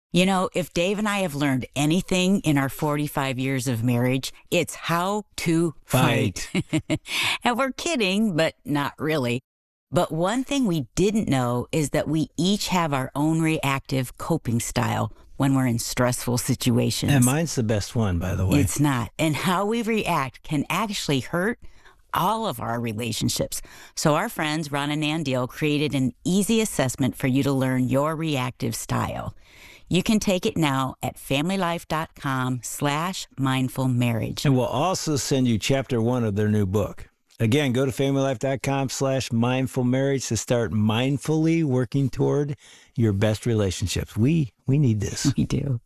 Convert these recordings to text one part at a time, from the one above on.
You know, if Dave and I have learned anything in our 45 years of marriage, it's how to fight. And we're kidding, but not really. But one thing we didn't know is that we each have our own reactive coping style when we're in stressful situations. And mine's the best one, by the way. It's not. And how we react can actually hurt all of our relationships. So our friends, Ron and Nan Deal, created an easy assessment for you to learn your reactive style. You can take it now at familylife.com/mindfulmarriage. And we'll also send you chapter 1 of their new book. Again, go to familylife.com/mindfulmarriage to start mindfully working toward your best relationships. We need this. We do.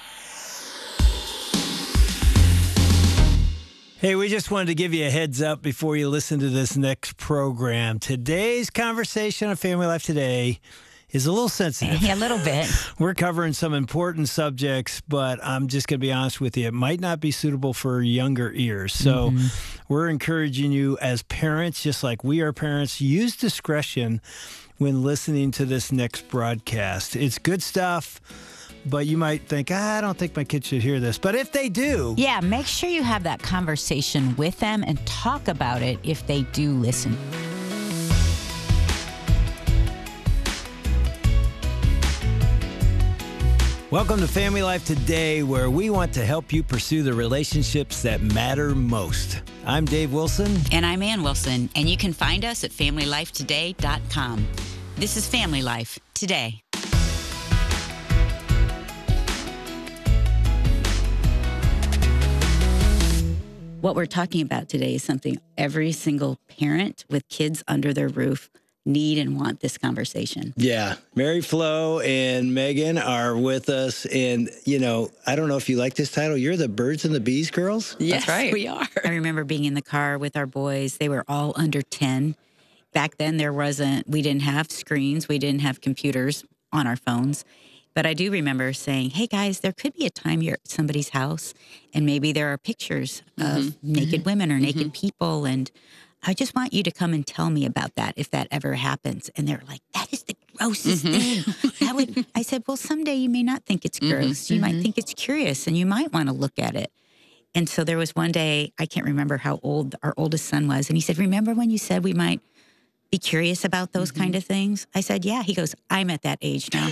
Hey, we just wanted to give you a heads up before you listen to this next program. Today's conversation on Family Life Today is a little sensitive. Yeah, a little bit. We're covering some important subjects, but I'm just going to be honest with you. It might not be suitable for younger ears. So we're encouraging you as parents, just like we are parents, use discretion when listening to this next broadcast. It's good stuff, but you might think, I don't think my kids should hear this. But if they do... Yeah, make sure you have that conversation with them and talk about it if they do listen. Welcome to Family Life Today, where we want to help you pursue the relationships that matter most. I'm Dave Wilson. And I'm Ann Wilson, and you can find us at FamilyLifeToday.com. This is Family Life Today. What we're talking about today is something every single parent with kids under their roof need and want this conversation. Yeah. Mary Flo and Megan are with us. And, you know, I don't know if you like this title. You're the Birds and the Bees girls? Yes, That's right. we are. I remember being in the car with our boys. They were all under 10. Back then, we didn't have screens. We didn't have computers on our phones. But I do remember saying, hey, guys, there could be a time you're at somebody's house and maybe there are pictures of naked women or naked people. And I just want you to come and tell me about that if that ever happens. And they're like, that is the grossest thing. I said, well, someday you may not think it's gross. You might think it's curious and you might want to look at it. And so there was one day, I can't remember how old our oldest son was. And he said, remember when you said we might be curious about those kind of things? I said, yeah. He goes, I'm at that age now.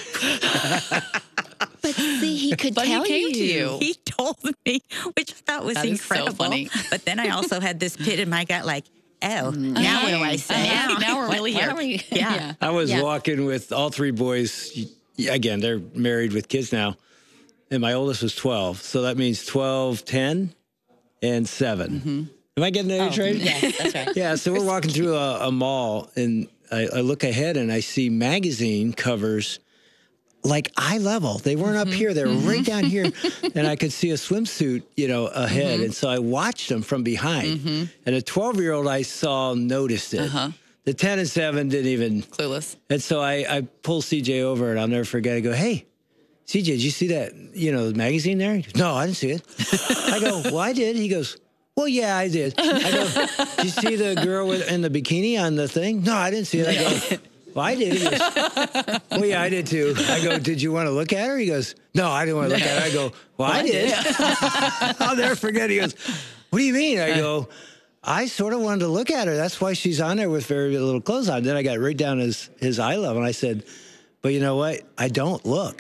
But see, he could tell he came to you. He told me, which I thought was That is incredible. so funny. But then I also had this pit in my gut like, oh, now what do I say? Now we're really here. Yeah. I was walking with all three boys. Again, they're married with kids now. And my oldest was 12. So that means 12, 10, and 7. Am I getting the age right? Yes, that's right. Yeah, so we're walking through a mall, and I look ahead, and I see magazine covers like eye level. They weren't up here. They were right down here. And I could see a swimsuit, ahead. And so I watched them from behind. And a 12-year-old I saw noticed it. The 10 and 7 didn't even. Clueless. And so I pull CJ over, and I'll never forget. I go, hey, CJ, did you see that, magazine there? He goes, no, I didn't see it. I go, well, I did. He goes, well, yeah, I did. I go, did you see the girl in the bikini on the thing? No, I didn't see it. I go, well, I did. He goes, well, yeah, I did too. I go, did you want to look at her? He goes, no, I didn't want to look at her. I go, well, I did. I'll never forget. He goes, what do you mean? I go, I sort of wanted to look at her. That's why she's on there with very little clothes on. Then I got right down his eye level, and I said, but you know what? I don't look.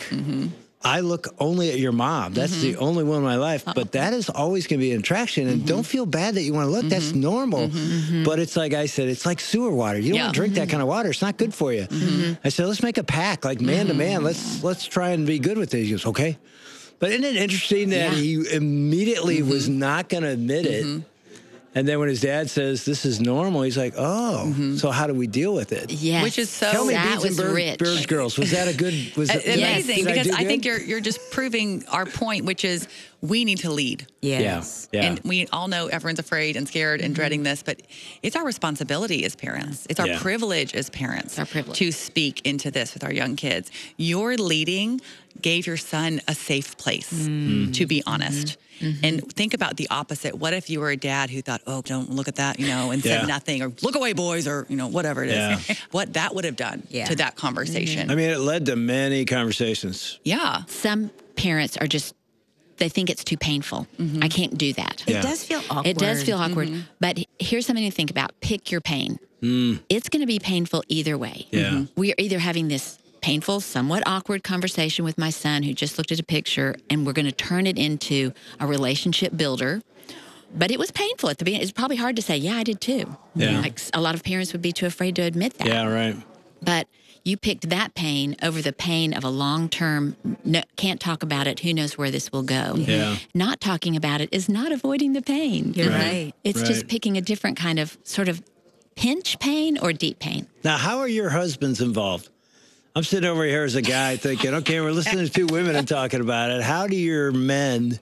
I look only at your mom. That's the only one in my life. But that is always going to be an attraction. And don't feel bad that you want to look. That's normal. But it's like I said, it's like sewer water. You don't want to drink that kind of water. It's not good for you. I said, let's make a pact, like man to man. Let's try and be good with it. He goes, okay. But isn't it interesting that he immediately was not going to admit it? And then when his dad says, this is normal, he's like, oh, so how do we deal with it? Yes. Which is so... Tell me, that Beans and rich. Birds Girls, was that a good... Was it amazing, because I think good? you're just proving our point, which is we need to lead. Yes. Yeah. And we all know everyone's afraid and scared and dreading this, but it's our responsibility as parents. It's our privilege as parents our privilege to speak into this with our young kids. You're leading gave your son a safe place to be honest. And think about the opposite. What if you were a dad who thought, oh, don't look at that, and said nothing, or look away, boys, or, whatever it is. Yeah. What that would have done to that conversation. I mean, it led to many conversations. Yeah. Some parents are just, they think it's too painful. I can't do that. It does feel awkward. It does feel awkward. But here's something to think about. Pick your pain. It's going to be painful either way. Yeah. We are either having this painful, somewhat awkward conversation with my son who just looked at a picture, and we're going to turn it into a relationship builder. But it was painful at the beginning. It's probably hard to say, yeah, I did too. Yeah. Like a lot of parents would be too afraid to admit that. Yeah, right. But you picked that pain over the pain of a long-term, no, can't talk about it, who knows where this will go. Yeah. Not talking about it is not avoiding the pain. You're right. It's just Right. picking a different kind of sort of pinch pain or deep pain. Now, how are your husbands involved? I'm sitting over here as a guy thinking, okay, we're listening to two women and talking about it. How do your men,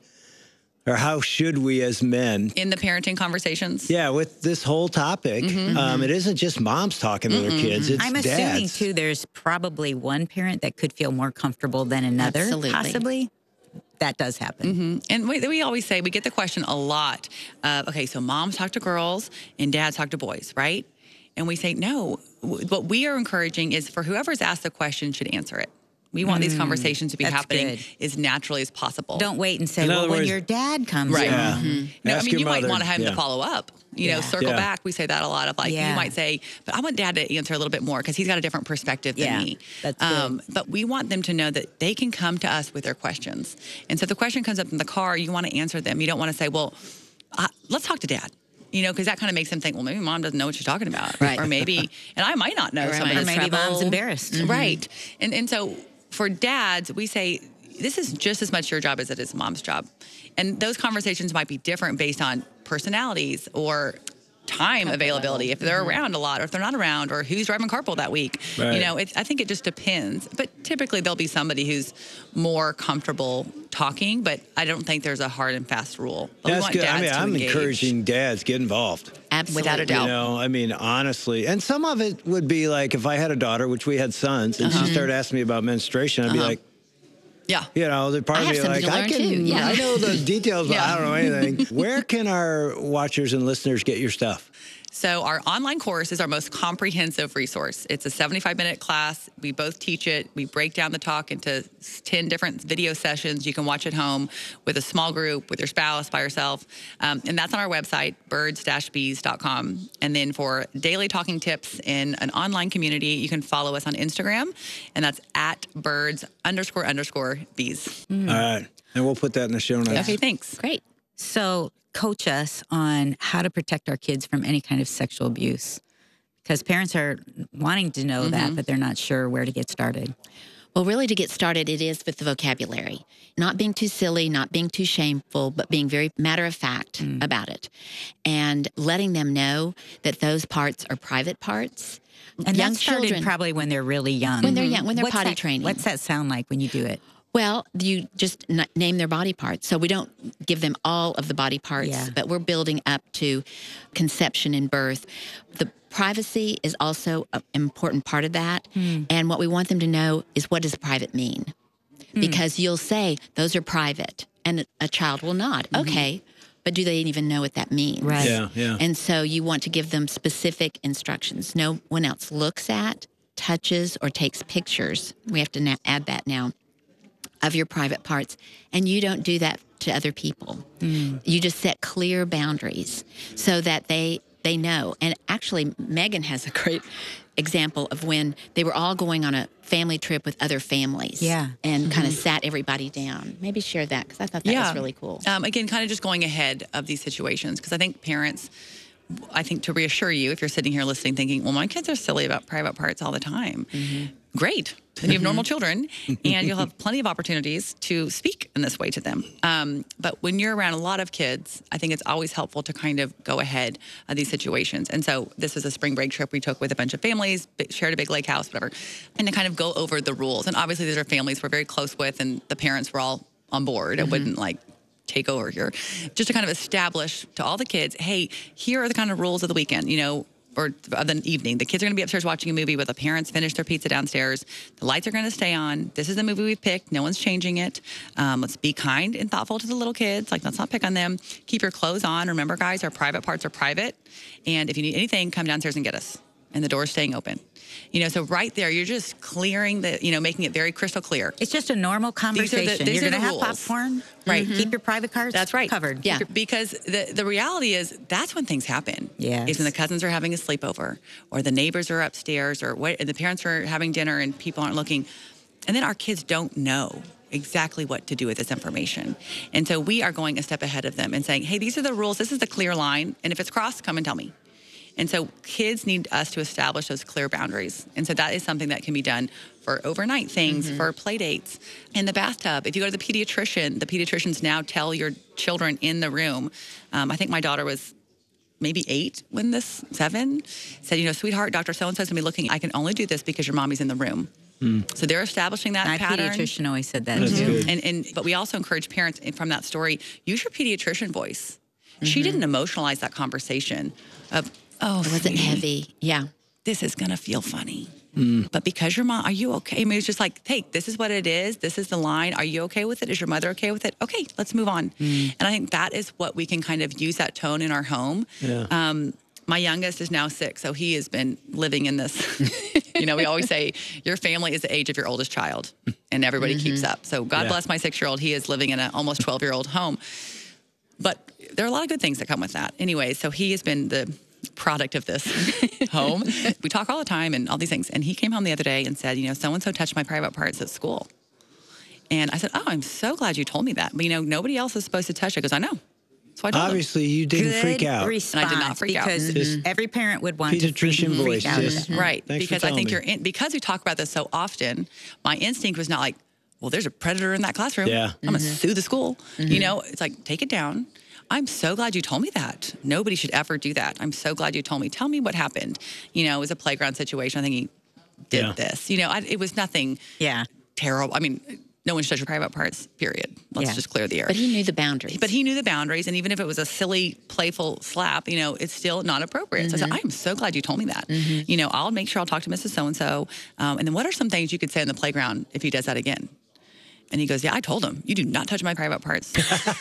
or how should we as men, In the parenting conversations. yeah, with this whole topic, it isn't just moms talking to their kids, it's I'm assuming, dads. too, there's probably one parent that could feel more comfortable than another. Absolutely. Possibly. That does happen. And we always say, we get the question a lot of, okay, so moms talk to girls and dads talk to boys, right? And we say, no, what we are encouraging is for whoever's asked the question should answer it. We want these conversations to be that's happening good. as naturally as possible. Don't wait and say, In well, other when words- your dad comes Right. Yeah. home. No, I Ask mean, your you might mother. want to have them Yeah. to follow up, Yeah. circle Yeah. back. We say that a lot of you Yeah. might say, but I want dad to answer a little bit more because he's got a different perspective than Yeah, me. that's good. But we want them to know that they can come to us with their questions. And so if the question comes up in the car, you want to answer them. You don't want to say, well, let's talk to dad. Because that kind of makes them think, well, maybe mom doesn't know what she's talking about. Right. Or maybe, and I might not know Or some of am I this in Maybe trouble. mom's embarrassed. Right. And so for dads, we say, this is just as much your job as it is mom's job. And those conversations might be different based on personalities or time availability, if they're around a lot or if they're not around, or who's driving carpool that week. Right. I think it just depends. But typically there'll be somebody who's more comfortable talking, but I don't think there's a hard and fast rule. But we That's want good. dads to I'm engage. encouraging dads, get involved. Absolutely. Without a doubt. Honestly. And some of it would be like if I had a daughter, which we had sons, and she started asking me about menstruation, I'd be like, Yeah. there'd part I of have me something like, to I learn can, too, yeah. I know the details, but Yeah. I don't know anything. Where can our watchers and listeners get your stuff? So our online course is our most comprehensive resource. It's a 75-minute class. We both teach it. We break down the talk into 10 different video sessions. You can watch at home with a small group, with your spouse, by yourself. And that's on our website, birds-bees.com. And then for daily talking tips in an online community, you can follow us on Instagram, and that's at birds__bees. All right. And we'll put that in the show notes. Okay, thanks. Great. So coach us on how to protect our kids from any kind of sexual abuse. Because parents are wanting to know that, but they're not sure where to get started. Well, really, to get started, it is with the vocabulary. Not being too silly, not being too shameful, but being very matter of fact about it. And letting them know that those parts are private parts. And young that started children, probably when they're really young. when they're young, when they're What's potty that- training. What's that sound like when you do it? Well, you just name their body parts. So we don't give them all of the body parts, Yeah. but we're building up to conception and birth. The privacy is also an important part of that. And what we want them to know is, what does private mean? Because you'll say, those are private, and a child will nod. Okay, but do they even know what that means? Right. Yeah, yeah. And so you want to give them specific instructions. No one else looks at, touches, or takes pictures. We have to add that now, of your private parts. And you don't do that to other people. You just set clear boundaries so that they know. And actually, Megan has a great example of when they were all going on a family trip with other families. Yeah. And kind of sat everybody down. Maybe share that, because I thought that was really cool. Again, kind of just going ahead of these situations, because I think parents, to reassure you, if you're sitting here listening thinking, well, my kids are silly about private parts all the time. Great. Then you have normal children, and you'll have plenty of opportunities to speak in this way to them. But when you're around a lot of kids, I think it's always helpful to kind of go ahead of these situations. And so this was a spring break trip we took with a bunch of families, shared a big lake house, whatever, and to kind of go over the rules. And obviously these are families we're very close with, and the parents were all on board. It wouldn't take over here, just to kind of establish to all the kids, hey, here are the kind of rules of the weekend. or the evening. The kids are going to be upstairs watching a movie with the parents finish their pizza downstairs. The lights are going to stay on. This is the movie we've picked. No one's changing it. Let's be kind and thoughtful to the little kids. Like, let's not pick on them. Keep your clothes on. Remember, guys, our private parts are private. And if you need anything, come downstairs and get us. And the door's staying open. So right there, you're just clearing making it very crystal clear. It's just a normal conversation. These You're are going to the have rules. popcorn. Right. Keep your private cards That's right. covered. Yeah. Because the reality is that's when things happen. Yes. Is when the cousins are having a sleepover, or the neighbors are upstairs, or and the parents are having dinner and people aren't looking. And then our kids don't know exactly what to do with this information. And so we are going a step ahead of them and saying, hey, these are the rules. This is the clear line. And if it's crossed, come and tell me. And so kids need us to establish those clear boundaries. And so that is something that can be done for overnight things, for play dates. In the bathtub, if you go to the pediatricians now tell your children in the room. I think my daughter was maybe 8 when 7, said, sweetheart, Dr. So-and-so's going to be looking. I can only do this because your mommy's in the room. So they're establishing that My pattern. pediatrician always said that That's too. good. But we also encourage parents from that story, use your pediatrician voice. She didn't emotionalize that conversation of, oh, It wasn't sweetie, heavy. Yeah. this is going to feel funny. But because your mom, are you okay? I mean, it's just like, hey, this is what it is. This is the line. Are you okay with it? Is your mother okay with it? Okay, let's move on. And I think that is what we can kind of use that tone in our home. Yeah. My youngest is now 6, so he has been living in this. We always say your family is the age of your oldest child, and everybody keeps up. So God bless my 6-year-old. He is living in an almost 12-year-old home. But there are a lot of good things that come with that. Anyway, so he has been the product of this home. We talk all the time and all these things. And he came home the other day and said, so-and-so touched my private parts at school. And I said, oh, I'm so glad you told me that. But, nobody else is supposed to touch it. Because I know. So I told him. Obviously, you didn't Good freak out. response, And I did not freak out. because every parent would want to Pediatrician freak voice, out. yes. Right. Thanks for Because I think telling me. because we talk about this so often, my instinct was not like, well, there's a predator in that classroom. Yeah. I'm going to sue the school. It's like, take it down. I'm so glad you told me that. Nobody should ever do that. I'm so glad you told me. Tell me what happened. It was a playground situation. I think he did this. It was nothing Yeah. terrible. I mean, no one should touch your private parts, period. Let's Yeah. just clear the air. But he knew the boundaries. But he knew the boundaries, and even if it was a silly, playful slap, it's still not appropriate. So I said, I am so glad you told me that. I'll make sure I'll talk to Mrs. So-and-so. And then what are some things you could say on the playground if he does that again? And he goes, yeah, I told him, you do not touch my private parts.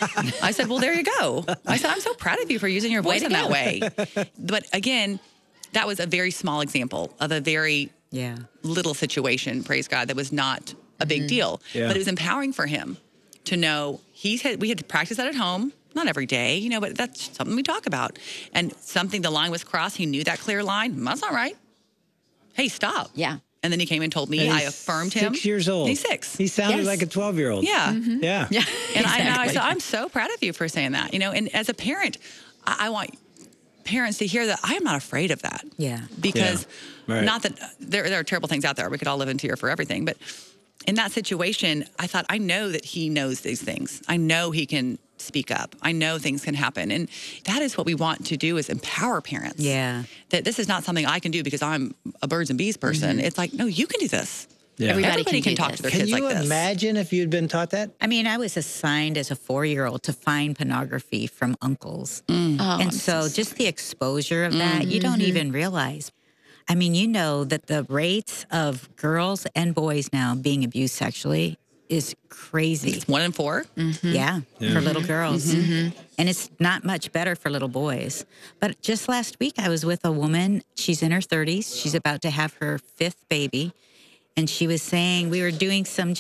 I said, well, there you go. I said, I'm so proud of you for using your voice in that way. But again, that was a very small example of a very Yeah. little situation, praise God, that was not a big deal. Yeah. But it was empowering for him to know we had to practice that at home, not every day, but that's something we talk about. And the line was crossed. He knew that clear line. That's not right. Hey, stop. Yeah. And then he came and told me, And I he's affirmed him. 6 years old. He's 6. He sounded Yes. like a 12-year-old. Yeah. Yeah. Yeah. And I Exactly. said, I'm so proud of you for saying that, and as a parent, I want parents to hear that I am not afraid of that. Yeah. Because Yeah. Right. not that there are terrible things out there. We could all live in fear for everything. But in that situation, I thought, I know that he knows these things. I know he can speak up. I know things can happen. And that is what we want to do, is empower parents. Yeah. That this is not something I can do because I'm a birds and bees person. It's like, no, you can do this. Yeah. Everybody Everybody can can do talk this. to their Can kids you like this. imagine if you'd been taught that? I mean, I was assigned as a 4-year-old to find pornography from uncles. Oh, And I'm so just the exposure of that, you don't even realize. I mean, that the rates of girls and boys now being abused sexually is crazy. It's 1 in 4. Yeah, for little girls. And it's not much better for little boys. But just last week, I was with a woman. She's in her 30s. She's about to have her 5th baby. And she was saying, we were doing some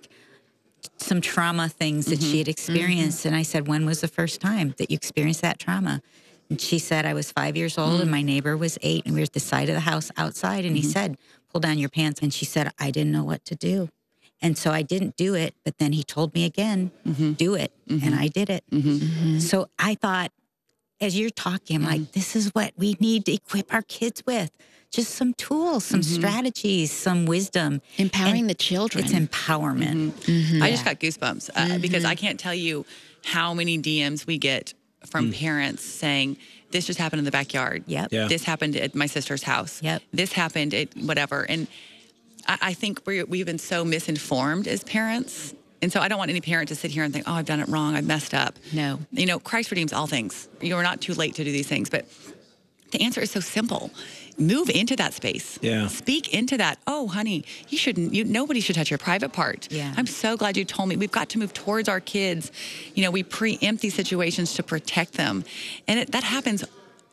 trauma things that she had experienced. And I said, when was the first time that you experienced that trauma? And she said, I was 5 years old and my neighbor was 8 and we were at the side of the house outside. And he said, pull down your pants. And she said, I didn't know what to do. And so I didn't do it. But then he told me again, do it. And I did it. So I thought, as you're talking, I'm like, this is what we need to equip our kids with. Just some tools, some strategies, some wisdom. Empowering the children. It's empowerment. I just got goosebumps because I can't tell you how many DMs we get from parents saying, this just happened in the backyard. Yep. Yeah. This happened at my sister's house. Yep. This happened at whatever. And I think we've been so misinformed as parents. And so I don't want any parent to sit here and think, oh, I've done it wrong. I've messed up. No. Christ redeems all things. You're not too late to do these things. But The answer is so simple. Move into that space. Yeah. Speak into that. Oh, honey, you shouldn't. Nobody should touch your private part. Yeah. I'm so glad you told me. We've got to move towards our kids. We preempt these situations to protect them, and that happens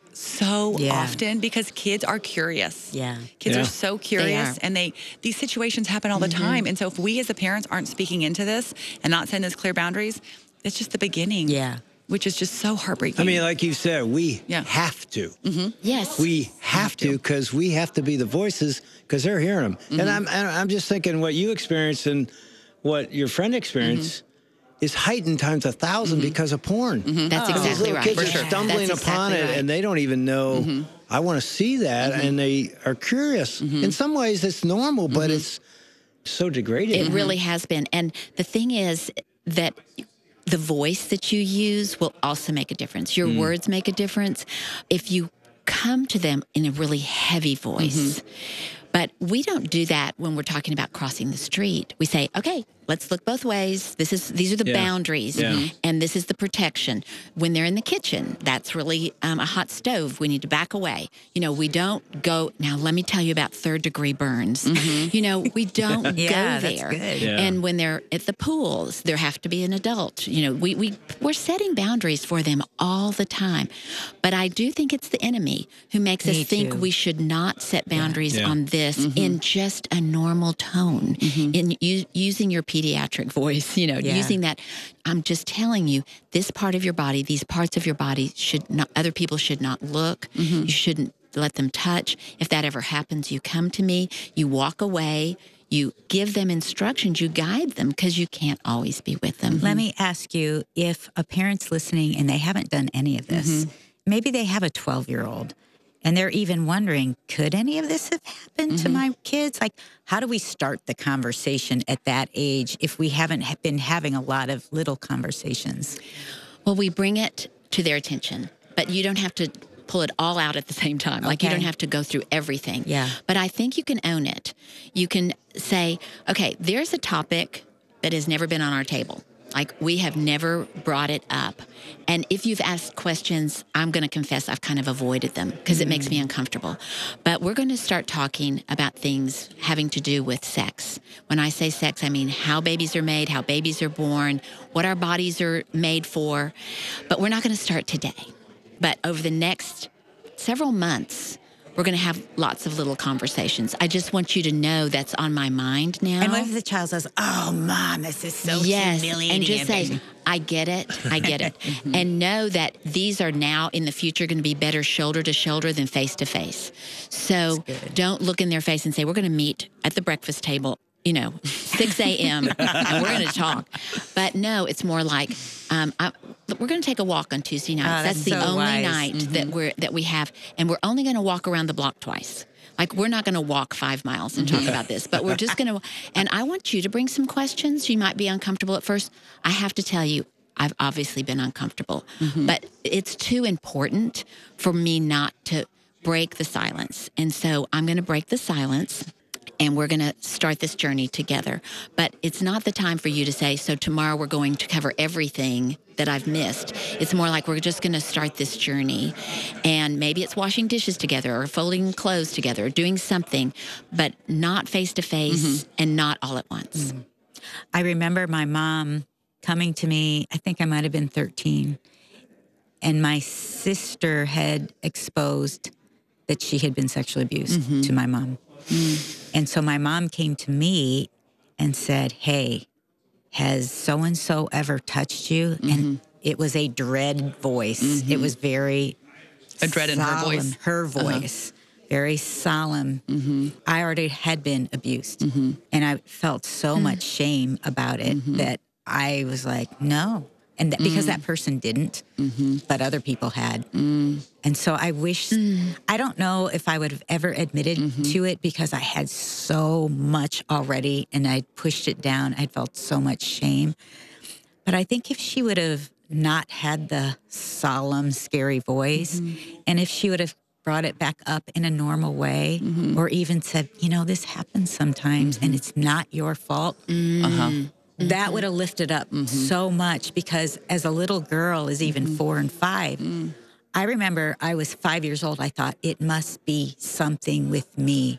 so often because kids are curious. Yeah. Kids Yeah. are so curious, are. and these situations happen all the time. And so if we as the parents aren't speaking into this and not setting those clear boundaries, it's just the beginning. Yeah. Which is just so heartbreaking. I mean, like you said, we Yeah. have to. Yes. We have to because we have to be the voices because they're hearing them. And I'm just thinking what you experienced and what your friend experienced is heightened times 1,000 because of porn. That's These exactly little right. kids For are sure. stumbling That's upon exactly it right. and they don't even know, I want to see that. And they are curious. In some ways, it's normal, but it's so degrading. It really has been. And the thing is that the voice that you use will also make a difference. Your words make a difference. If you come to them in a really heavy voice, but we don't do that when we're talking about crossing the street. We say, okay, let's look both ways. These are the boundaries, and this is the protection. When they're in the kitchen, that's really a hot stove. We need to back away. We don't go, now let me tell you about third-degree burns. We don't Yeah, go that's there. good. Yeah. And when they're at the pools, there have to be an adult. We're setting boundaries for them all the time. But I do think it's the enemy who makes us Me think too. we should not set boundaries Yeah. on this in just a normal tone, in using your pediatric voice, using that. I'm just telling you, this part of your body, these parts of your body should not, other people should not look. You shouldn't let them touch. If that ever happens, you come to me, you walk away, you give them instructions, you guide them because you can't always be with them. Let me ask you, if a parent's listening and they haven't done any of this, maybe they have a 12-year-old and they're even wondering, could any of this have happened to my kids? Like, how do we start the conversation at that age if we haven't been having a lot of little conversations? Well, we bring it to their attention, but you don't have to pull it all out at the same time. Like, you Okay. don't have to go through everything. Yeah. But I think you can own it. You can say, okay, there's a topic that has never been on our table. Like, we have never brought it up. And if you've asked questions, I'm going to confess I've kind of avoided them because it makes me uncomfortable. But we're going to start talking about things having to do with sex. When I say sex, I mean how babies are made, how babies are born, what our bodies are made for. But we're not going to start today. But over the next several months, we're going to have lots of little conversations. I just want you to know that's on my mind now. And what if the child says, "Oh, Mom, this is so Yes, humiliating"? and just say, I get it. And know that these are now in the future going to be better shoulder to shoulder than face to face. So don't look in their face and say, we're going to meet at the breakfast table, 6 a.m. and we're going to talk. But no, it's more like, we're going to take a walk on Tuesday nights. that's That's the so only wise. night that we have. And we're only going to walk around the block twice. Like, we're not going to walk 5 miles and talk about this, but we're just going to, and I want you to bring some questions. You might be uncomfortable at first. I have to tell you, I've obviously been uncomfortable, but it's too important for me not to break the silence. And so I'm going to break the silence. And we're going to start this journey together. But it's not the time for you to say, so tomorrow we're going to cover everything that I've missed. It's more like we're just going to start this journey. And maybe it's washing dishes together or folding clothes together or doing something, but not face to face and not all at once. I remember my mom coming to me, I think I might have been 13, and my sister had exposed that she had been sexually abused to my mom. And so my mom came to me and said, "Hey, has so-and-so ever touched you?" And it was a dread voice. It was very A dread in her solemn, voice. her voice, very solemn. I already had been abused. And I felt so much shame about it that I was like, no. And because that person didn't, but other people had. And so I wish, I don't know if I would have ever admitted to it because I had so much already and I pushed it down. I felt so much shame. But I think if she would have not had the solemn, scary voice, and if she would have brought it back up in a normal way, or even said, this happens sometimes and it's not your fault. That would have lifted up so much because as a little girl is even 4 and 5, I remember I was 5 years old. I thought it must be something with me.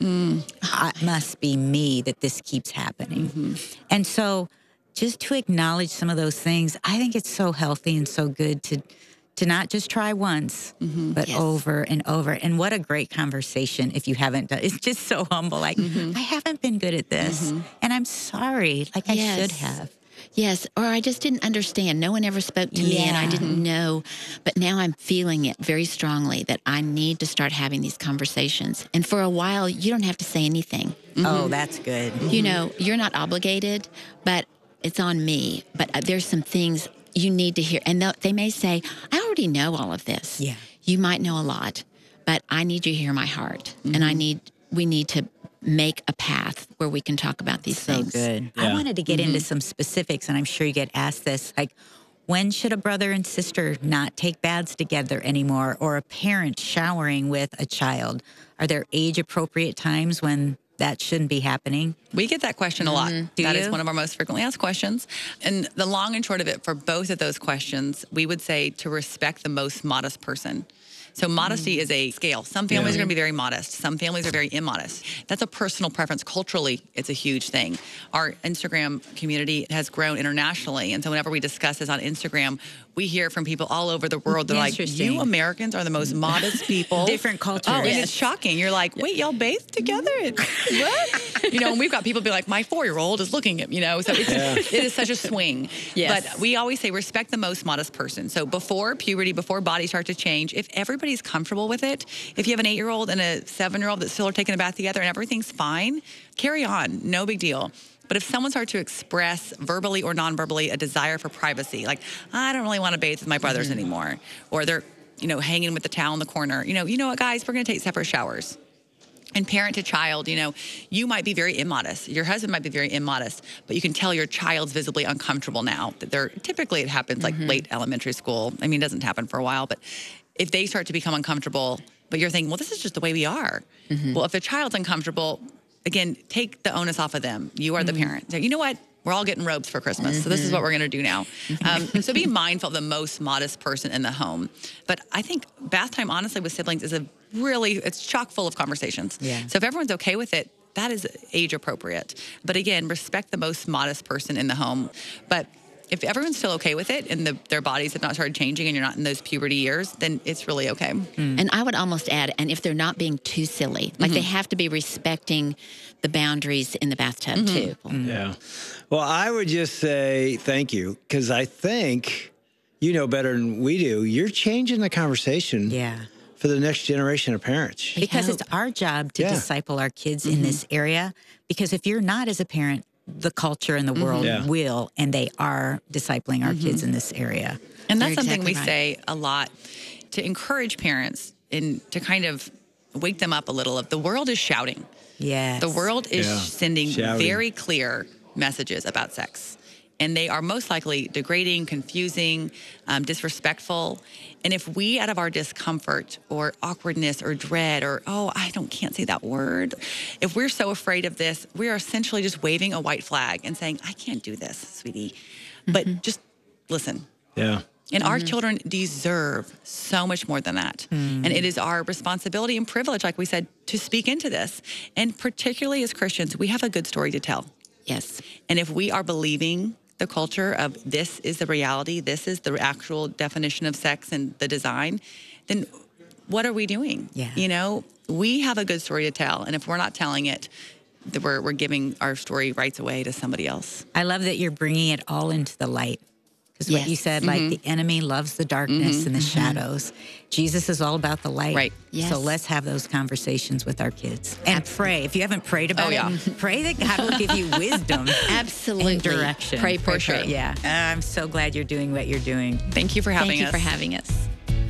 It must be me that this keeps happening. And so just to acknowledge some of those things, I think it's so healthy and so good to not just try once, but Yes. over and over. And what a great conversation if you haven't done. It's just so humble. Like, I haven't been good at this, and I'm sorry. Like, I should Yes. have. Yes, or I just didn't understand. No one ever spoke to me, and I Yeah. didn't know. But now I'm feeling it very strongly that I need to start having these conversations. And for a while, you don't have to say anything. Oh, that's good. You know, you're not obligated, but it's on me. But there's some things you need to hear. And they may say, I already know all of this. Yeah. You might know a lot, but I need you to hear my heart. And we need to make a path where we can talk about these So things. good. I Yeah. wanted to get into some specifics, and I'm sure you get asked this. Like, when should a brother and sister not take baths together anymore, or a parent showering with a child? Are there age appropriate times when that shouldn't be happening? We get that question a lot. Do That is you? one of our most frequently asked questions. And the long and short of it for both of those questions, we would say to respect the most modest person. So modesty is a scale. Some families are going to be very modest. Some families are very immodest. That's a personal preference. Culturally, it's a huge thing. Our Instagram community has grown internationally. And so whenever we discuss this on Instagram, we hear from people all over the world. They're like, Interesting. you Americans are the most modest people. Different cultures. Oh, and Yes. it's shocking. You're like, wait, y'all bathe together? What? You know, and we've got people be like, my 4-year-old is looking at, so it is such a swing. Yes. But we always say respect the most modest person. So before puberty, before bodies start to change, if everybody's comfortable with it, if you have an 8-year-old and a 7-year-old that still are taking a bath together and everything's fine, carry on, no big deal. But if someone starts to express verbally or non-verbally a desire for privacy, like, I don't really want to bathe with my brothers anymore, or they're, hanging with the towel in the corner, you know what, guys, we're going to take separate showers. And parent to child, you might be very immodest. Your husband might be very immodest, but you can tell your child's visibly uncomfortable now. That typically it happens like late elementary school. I mean, it doesn't happen for a while, but if they start to become uncomfortable, but you're thinking, well, this is just the way we are. Well, if the child's uncomfortable, again, take the onus off of them. You are the parent. So, you know what? We're all getting robes for Christmas. So this is what we're going to do now. So be mindful of the most modest person in the home. But I think bath time, honestly, with siblings is it's chock full of conversations. Yeah. So if everyone's okay with it, that is age appropriate. But again, respect the most modest person in the home. But if everyone's still okay with it and their bodies have not started changing and you're not in those puberty years, then it's really okay. And I would almost add, and if they're not being too silly, like they have to be respecting the boundaries in the bathtub too. Yeah. Well, I would just say thank you, because I think you know better than we do. You're changing the conversation Yeah. for the next generation of parents. Because it's our job to Yeah. disciple our kids in this area. Because if you're not as a parent, the culture and the world Yeah. will, and they are discipling our kids in this area. And that's You're something we exactly right. say a lot to encourage parents and to kind of wake them up a little of the world is shouting. Yes. The world is Yeah. sending Shouting. very clear messages about sex. And they are most likely degrading, confusing, disrespectful. And if we, out of our discomfort or awkwardness or dread or, can't say that word, if we're so afraid of this, we are essentially just waving a white flag and saying, I can't do this, sweetie. But just listen. Yeah. And our children deserve so much more than that. And it is our responsibility and privilege, like we said, to speak into this. And particularly as Christians, we have a good story to tell. Yes. And if we are believing the culture of this is the reality, this is the actual definition of sex and the design, then what are we doing? Yeah. We have a good story to tell. And if we're not telling it, then we're giving our story rights away to somebody else. I love that you're bringing it all into the light. Because what you Yes. said, like the enemy loves the darkness and the shadows. Jesus is all about the light. Right. Yes. So let's have those conversations with our kids. And pray. If you haven't prayed about it, pray that God will give you wisdom Absolutely. and direction. Pray, pray, pray. Yeah. I'm so glad you're doing what you're doing. Thank you for having Thank you us. for having us.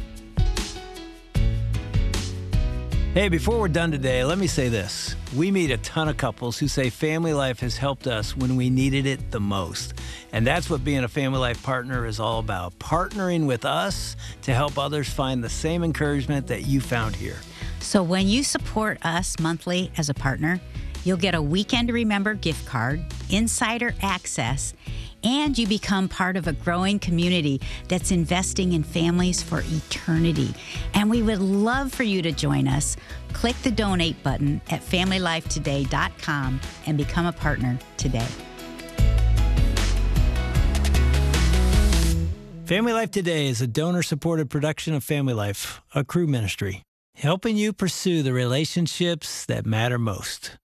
Hey, before we're done today, let me say this. We meet a ton of couples who say family life has helped us when we needed it the most. And that's what being a family life partner is all about, partnering with us to help others find the same encouragement that you found here. So when you support us monthly as a partner, you'll get a Weekend to Remember gift card, insider access, and you become part of a growing community that's investing in families for eternity. And we would love for you to join us. Click the donate button at FamilyLifeToday.com and become a partner today. Family Life Today is a donor-supported production of Family Life, a Cru ministry, helping you pursue the relationships that matter most.